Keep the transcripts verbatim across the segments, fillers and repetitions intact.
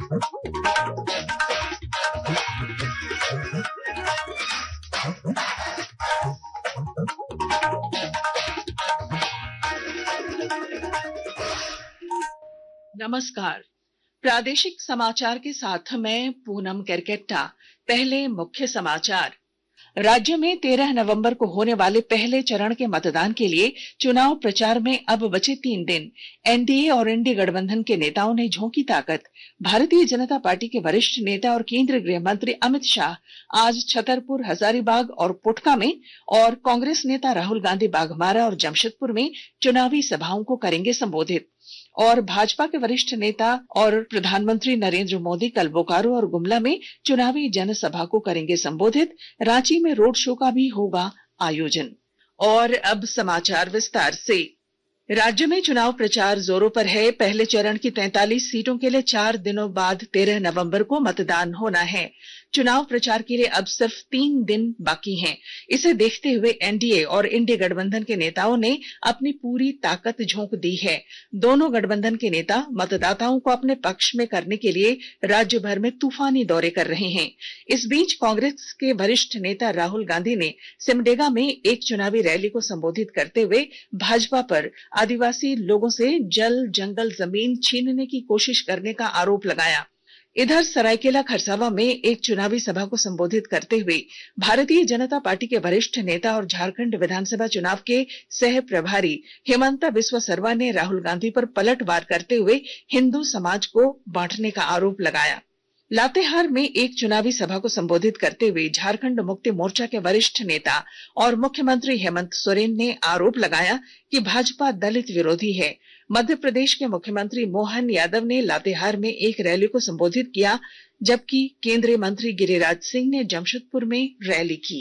नमस्कार। प्रादेशिक समाचार के साथ मैं पूनम केरकेट्टा। पहले मुख्य समाचार। राज्य में तेरह नवंबर को होने वाले पहले चरण के मतदान के लिए चुनाव प्रचार में अब बचे तीन दिन। एनडीए और इंडी गठबंधन के नेताओं ने झोंकी ताकत। भारतीय जनता पार्टी के वरिष्ठ नेता और केंद्रीय गृह मंत्री अमित शाह आज छतरपुर, हजारीबाग और पुटका में, और कांग्रेस नेता राहुल गांधी बाघमारा और जमशेदपुर में चुनावी सभाओं को करेंगे संबोधित। और भाजपा के वरिष्ठ नेता और प्रधानमंत्री नरेंद्र मोदी कल बोकारो और गुमला में चुनावी जनसभा को करेंगे संबोधित। रांची में रोड शो का भी होगा आयोजन। और अब समाचार विस्तार से। राज्य में चुनाव प्रचार जोरों पर है। पहले चरण की तैंतालीस सीटों के लिए चार दिनों बाद तेरह नवंबर को मतदान होना है। चुनाव प्रचार के लिए अब सिर्फ तीन दिन बाकी हैं। इसे देखते हुए एनडीए और इंडी गठबंधन के नेताओं ने अपनी पूरी ताकत झोंक दी है। दोनों गठबंधन के नेता मतदाताओं को अपने पक्ष में करने के लिए राज्य भर में तूफानी दौरे कर रहे हैं। इस बीच कांग्रेस के वरिष्ठ नेता राहुल गांधी ने सिमडेगा में एक चुनावी रैली को संबोधित करते हुए भाजपा पर आदिवासी लोगों से जल, जंगल, जमीन छीनने की कोशिश करने का आरोप लगाया। इधर सरायकेला खरसावा में एक चुनावी सभा को संबोधित करते हुए भारतीय जनता पार्टी के वरिष्ठ नेता और झारखंड विधानसभा चुनाव के सह प्रभारी हेमंता बिस्वा सर्मा ने राहुल गांधी पर पलटवार करते हुए हिंदू समाज को बांटने का आरोप लगाया। लातेहार में एक चुनावी सभा को संबोधित करते हुए झारखंड मुक्ति मोर्चा के वरिष्ठ नेता और मुख्यमंत्री हेमंत सोरेन ने आरोप लगाया कि भाजपा दलित विरोधी है। मध्य प्रदेश के मुख्यमंत्री मोहन यादव ने लातेहार में एक रैली को संबोधित किया, जबकि केंद्रीय मंत्री गिरिराज सिंह ने जमशेदपुर में रैली की।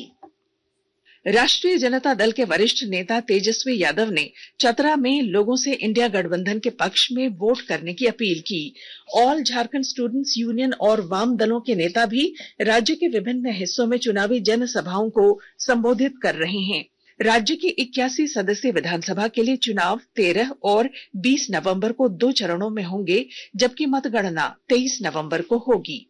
राष्ट्रीय जनता दल के वरिष्ठ नेता तेजस्वी यादव ने चतरा में लोगों से इंडिया गठबंधन के पक्ष में वोट करने की अपील की। ऑल झारखंड स्टूडेंट्स यूनियन और वाम दलों के नेता भी राज्य के विभिन्न हिस्सों में चुनावी जनसभाओं को संबोधित कर रहे हैं। राज्य की इक्यासी सदस्यीय विधानसभा के लिए चुनाव तेरह और बीस नवंबर को दो चरणों में होंगे, जबकि मतगणना तेईस नवंबर को होगी।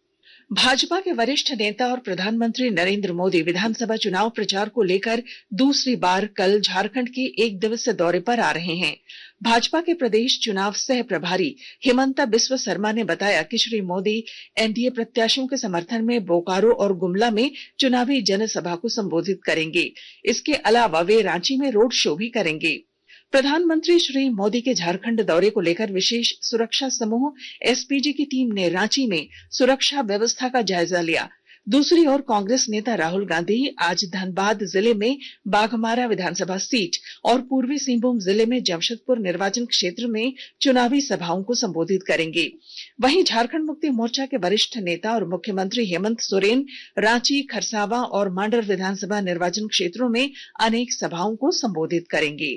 भाजपा के वरिष्ठ नेता और प्रधानमंत्री नरेंद्र मोदी विधानसभा चुनाव प्रचार को लेकर दूसरी बार कल झारखंड के एक दिवसीय दौरे पर आ रहे हैं। भाजपा के प्रदेश चुनाव सह प्रभारी हेमंता बिस्वा सर्मा ने बताया कि श्री मोदी एनडीए प्रत्याशियों के समर्थन में बोकारो और गुमला में चुनावी जनसभा को संबोधित करेंगे। इसके अलावा वे रांची में रोड शो भी करेंगे। प्रधानमंत्री श्री मोदी के झारखंड दौरे को लेकर विशेष सुरक्षा समूह एसपीजी की टीम ने रांची में सुरक्षा व्यवस्था का जायजा लिया। दूसरी ओर कांग्रेस नेता राहुल गांधी आज धनबाद जिले में बाघमारा विधानसभा सीट और पूर्वी सिंहभूम जिले में जमशेदपुर निर्वाचन क्षेत्र में चुनावी सभाओं को संबोधित करेंगे। वहीं झारखंड मुक्ति मोर्चा के वरिष्ठ नेता और मुख्यमंत्री हेमंत सोरेन रांची, खरसावा और मांडर विधानसभा निर्वाचन क्षेत्रों में अनेक सभाओं को संबोधित करेंगे।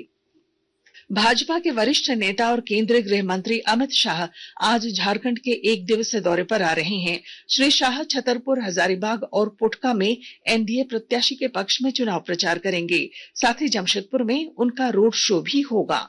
भाजपा के वरिष्ठ नेता और केंद्रीय गृह मंत्री अमित शाह आज झारखंड के एक दिवसीय दौरे पर आ रहे हैं। श्री शाह छतरपुर, हजारीबाग और पुटका में एनडीए प्रत्याशी के पक्ष में चुनाव प्रचार करेंगे। साथ ही जमशेदपुर में उनका रोड शो भी होगा।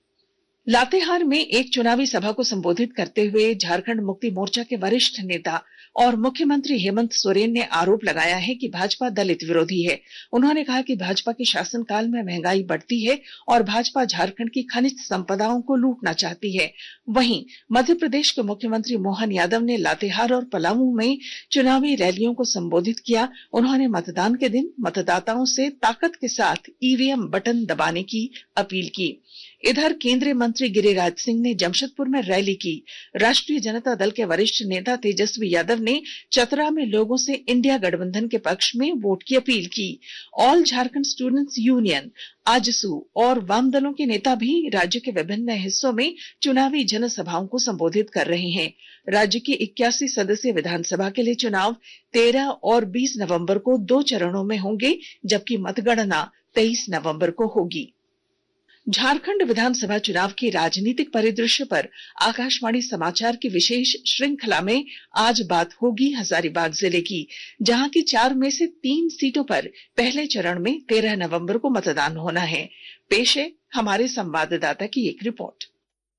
लातेहार में एक चुनावी सभा को संबोधित करते हुए झारखंड मुक्ति मोर्चा के वरिष्ठ नेता और मुख्यमंत्री हेमंत सोरेन ने आरोप लगाया है कि भाजपा दलित विरोधी है। उन्होंने कहा कि भाजपा के शासनकाल में महंगाई बढ़ती है और भाजपा झारखंड की खनिज संपदाओं को लूटना चाहती है। वहीं मध्य प्रदेश के मुख्यमंत्री मोहन यादव ने लातेहार और पलामू में चुनावी रैलियों को संबोधित किया। उन्होंने मतदान के दिन मतदाताओं से ताकत के साथ ईवीएम बटन दबाने की अपील की। इधर केंद्रीय मंत्री गिरिराज सिंह ने जमशेदपुर में रैली की। राष्ट्रीय जनता दल के वरिष्ठ नेता तेजस्वी यादव ने चतरा में लोगों से इंडिया गठबंधन के पक्ष में वोट की अपील की। All Jharkhand students union, AJSU और वाम दलों के नेता भी राज्य के विभिन्न हिस्सों में चुनावी जनसभाओं को संबोधित कर रहे हैं। राज्य की इक्यासी सदस्यीय विधानसभा के लिए चुनाव तेरह और बीस नवंबर को दो चरणों में होंगे, जबकि मतगणना तेईस नवंबर को होगी। झारखंड विधानसभा चुनाव के राजनीतिक परिदृश्य पर आकाशवाणी समाचार की विशेष श्रृंखला में आज बात होगी हजारीबाग जिले की, जहां की चार में से तीन सीटों पर पहले चरण में तेरह नवंबर को मतदान होना है। पेश है हमारे संवाददाता की एक रिपोर्ट।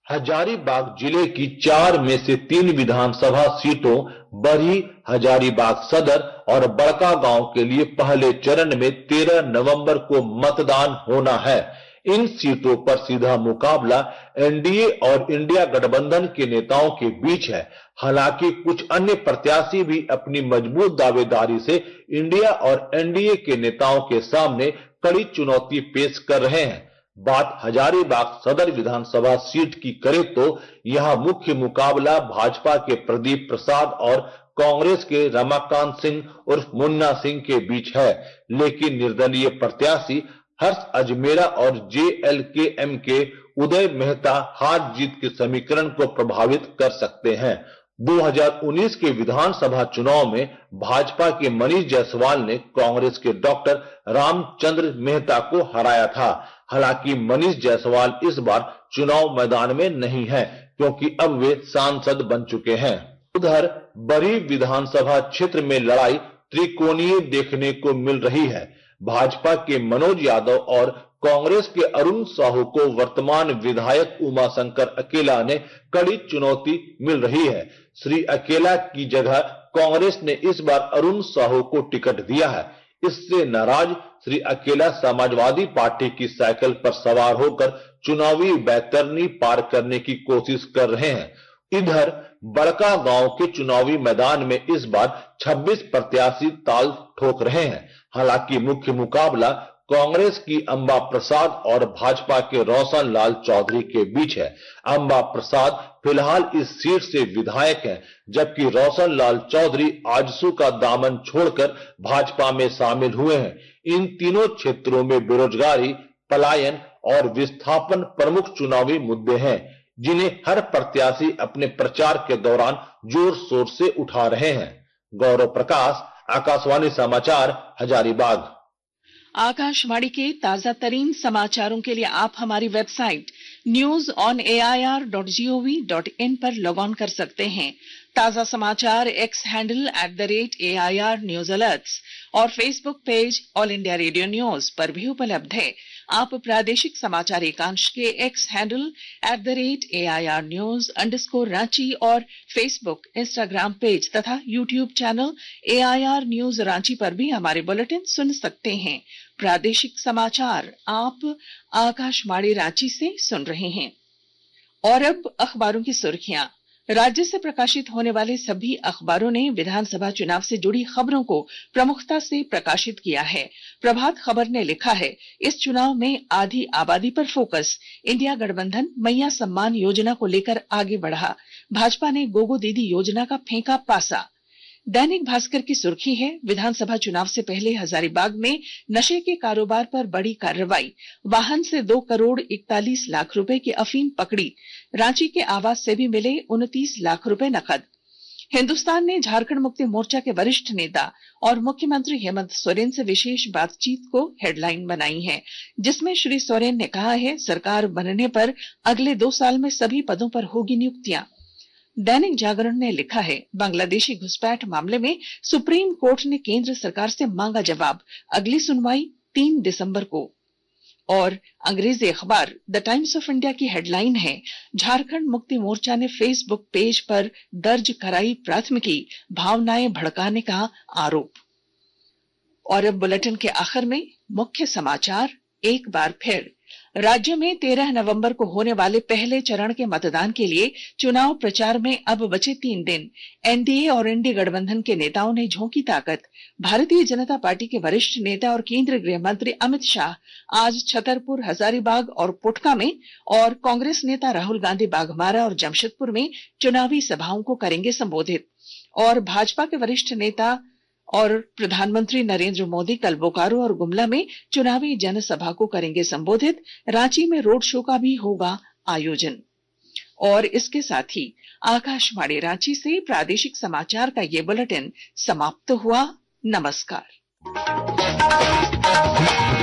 हजारीबाग जिले की चार में से तीन विधानसभा सीटों बरही, हजारीबाग सदर और बड़कागांव के लिए पहले चरण में तेरह नवंबर को मतदान होना है। इन सीटों पर सीधा मुकाबला एनडीए और इंडिया गठबंधन के नेताओं के बीच है। हालांकि कुछ अन्य प्रत्याशी भी अपनी मजबूत दावेदारी से इंडिया और एनडीए के नेताओं के सामने कड़ी चुनौती पेश कर रहे हैं। बात हजारीबाग सदर विधानसभा सीट की करें तो यहां मुख्य मुकाबला भाजपा के प्रदीप प्रसाद और कांग्रेस के रमाकांत सिंह उर्फ मुन्ना सिंह के बीच है, लेकिन निर्दलीय प्रत्याशी हर्ष अजमेरा और जेएलके-एम के उदय मेहता हार जीत के समीकरण को प्रभावित कर सकते हैं। दो हज़ार उन्नीस के विधानसभा चुनाव में भाजपा के मनीष जायसवाल ने कांग्रेस के डॉक्टर रामचंद्र मेहता को हराया था। हालांकि मनीष जायसवाल इस बार चुनाव मैदान में नहीं है, क्योंकि अब वे सांसद बन चुके हैं। उधर बरही विधानसभा क्षेत्र में लड़ाई त्रिकोणीय देखने को मिल रही है। भाजपा के मनोज यादव और कांग्रेस के अरुण साहू को वर्तमान विधायक उमाशंकर अकेला ने कड़ी चुनौती मिल रही है। श्री अकेला की जगह कांग्रेस ने इस बार अरुण साहू को टिकट दिया है। इससे नाराज श्री अकेला समाजवादी पार्टी की साइकिल पर सवार होकर चुनावी बैतरनी पार करने की कोशिश कर रहे हैं। इधर बड़का गांव के चुनावी मैदान में इस बार छब्बीस प्रत्याशी ताल ठोक रहे हैं। हालांकि मुख्य मुकाबला कांग्रेस की अंबा प्रसाद और भाजपा के रोशन लाल चौधरी के बीच है। अंबा प्रसाद फिलहाल इस सीट से विधायक हैं, जबकि रोशन लाल चौधरी आजसू का दामन छोड़कर भाजपा में शामिल हुए हैं। इन तीनों क्षेत्रों में बेरोजगारी, पलायन और विस्थापन प्रमुख चुनावी मुद्दे हैं, जिन्हें हर प्रत्याशी अपने प्रचार के दौरान जोर शोर से उठा रहे हैं। गौरव प्रकाश, आकाशवाणी समाचार, हजारीबाग। आकाशवाणी के ताजा तरीन समाचारों के लिए आप हमारी website news on A I R dot G O V dot in पर लॉग ऑन कर सकते हैं। ताजा समाचार X handle at the rate A I R news alerts और Facebook page All India Radio news पर भी उपलब्ध है। आप प्रादेशिक समाचार एकांश के X handle at the rate A I R news underscore Ranchi और फेसबुक, इंस्टाग्राम पेज तथा YouTube channel A I R news Ranchi पर भी हमारे बुलेटिन सुन सकते हैं। प्रादेशिक समाचार आप आकाशवाणी रांची से सुन रहे हैं। और अब अखबारों की सुर्खियां। राज्य से प्रकाशित होने वाले सभी अखबारों ने विधानसभा चुनाव से जुड़ी खबरों को प्रमुखता से प्रकाशित किया है। प्रभात खबर ने लिखा है, इस चुनाव में आधी आबादी पर फोकस, इंडिया गठबंधन मैया सम्मान योजना को लेकर आगे बढ़ा, भाजपा ने गोगो दीदी योजना का फेंका पासा। दैनिक भास्कर की सुर्खी है, विधानसभा चुनाव से पहले हजारीबाग में नशे के कारोबार पर बड़ी कार्रवाई, वाहन से दो करोड़ इकतालीस लाख रुपए की अफीम पकड़ी, रांची के आवास से भी मिले उनतीस लाख रुपए नकद। हिंदुस्तान ने झारखंड मुक्ति मोर्चा के वरिष्ठ नेता और मुख्यमंत्री हेमंत सोरेन से विशेष बातचीत को हेडलाइन बनाई है, जिसमें श्री सोरेन ने कहा है, सरकार बनने पर अगले दो साल में सभी पदों पर होगी नियुक्तियां। दैनिक जागरण ने लिखा है, बांग्लादेशी घुसपैठ मामले में सुप्रीम कोर्ट ने केंद्र सरकार से मांगा जवाब, अगली सुनवाई तीन दिसंबर को। और अंग्रेजी अखबार द टाइम्स ऑफ इंडिया की हेडलाइन है, झारखंड मुक्ति मोर्चा ने फेसबुक पेज पर दर्ज कराई प्राथमिकी, भावनाएं भड़काने का आरोप। और अब बुलेटिन के आखिर में मुख्य समाचार एक बार फिर। राज्य में तेरह नवंबर को होने वाले पहले चरण के मतदान के लिए चुनाव प्रचार में अब बचे तीन दिन। एनडीए और इंडी गठबंधन के नेताओं ने झोंकी ताकत। भारतीय जनता पार्टी के वरिष्ठ नेता और केंद्रीय गृह मंत्री अमित शाह आज छतरपुर, हजारीबाग और पुटका में, और कांग्रेस नेता राहुल गांधी बाघमारा और जमशेदपुर में चुनावी सभाओं को करेंगे संबोधित। और भाजपा के वरिष्ठ नेता और प्रधानमंत्री नरेंद्र मोदी कल बोकारो और गुमला में चुनावी जनसभा को करेंगे संबोधित। रांची में रोड शो का भी होगा आयोजन। और इसके साथ ही आकाशवाणी रांची से प्रादेशिक समाचार का ये बुलेटिन समाप्त हुआ। नमस्कार।